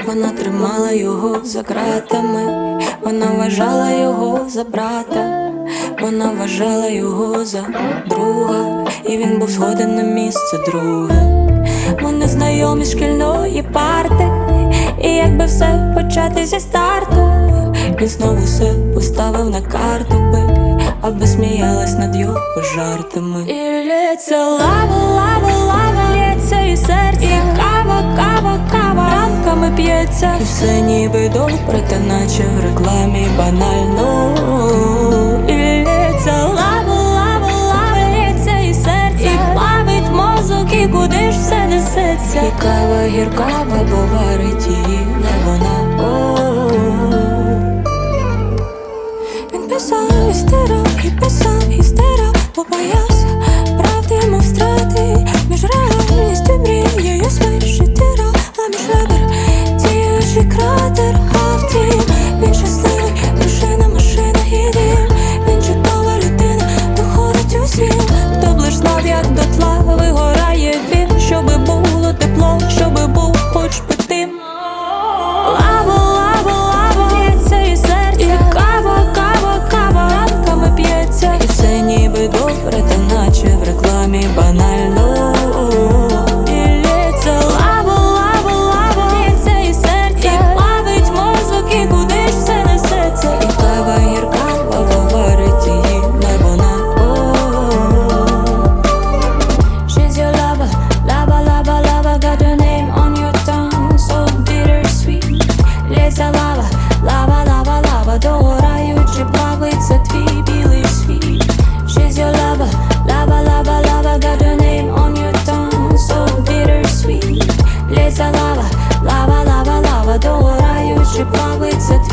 Вона тримала його за ґратами, вона вважала його за брата, вона вважала його за друга, і він був згоден на місце друге. Вони знайомі з шкільної парти, і якби все почати зі старту, він знову все поставив на карту би, аби сміялась над його жартами. І лється лава, лава, лава, лється і серце, і кава, кава, кава ранками п'ється, і все ніби добре, та наче в рекламі банально. І лється лава, лава, лава, лється і серце, і плавить мозок, і куди ж все несеться. І кава гіркава, бо варить її не вона. Він писав і стирав, і писав і стирав, бо боявся правди, мов страти, між реальністю і мрією свише тирав, а між ребер діючий кратер. А втім, він щасливий, машина, машина і дим. Він чудова людина, доходить усім, хто б лиш знав, як дотла вигорає він, щоби було тепло, щоби був хоч би тим. Лава, лава, лава, лється і серце, і кава, кава, кава ранками п'ється, і все ніби добре, та наче в рекламі банально. І лється лава, лава, лава, лється і серце, і плавить мозок, і куди ж все несеться. І кава гіркава, бо варить її не вона. She's your lover, lava, lava, lava, got her name on your tongue, so bittersweet. Лється лава, лава, лава, лава, догораючи плавиться твій білий світ. She's your lover, lava, lava, lava, got her name on your tongue, so bittersweet. Лється лава, лава, лава, лава, догораючи плавиться